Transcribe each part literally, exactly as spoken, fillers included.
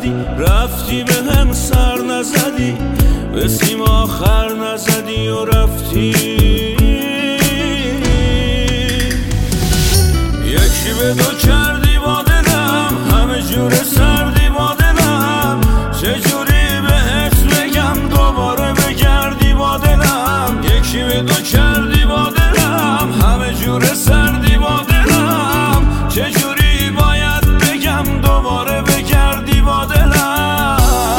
کردی، رفتی به هم سر نزدی، به سیم آخر نزدی و رفتی. یکی به دو کردی با دلم، همه جور سردی با دلم، چجوری بهت بگم دوباره بگردی با دلم. یکی به دو کردی با دلم، همه جور سردی با دلم، چجوری باید بگم دوباره بگردی با دلم.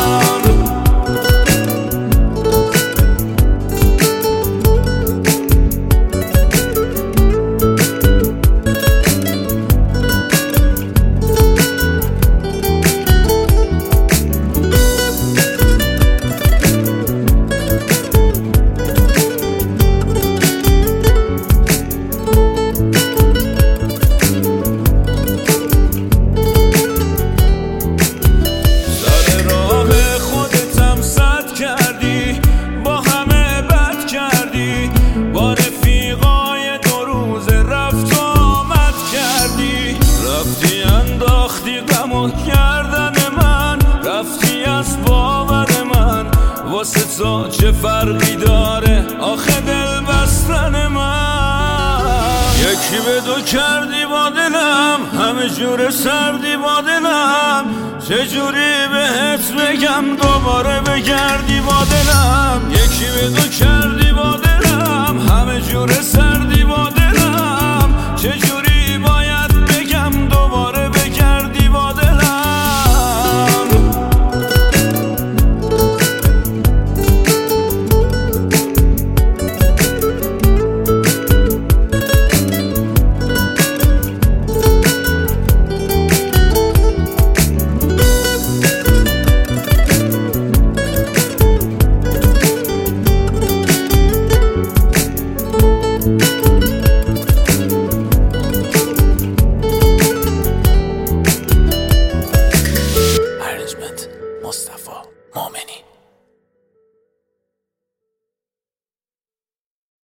کردن من رفتی از باور من، واسه تو چه فرقی داره آخه دل بستن من. یکی به دو کردی با دلم، همه جور سردی با دلم، چجوری بهت بگم دوباره بگردی با دلم. یکی به دو کردی با دلم،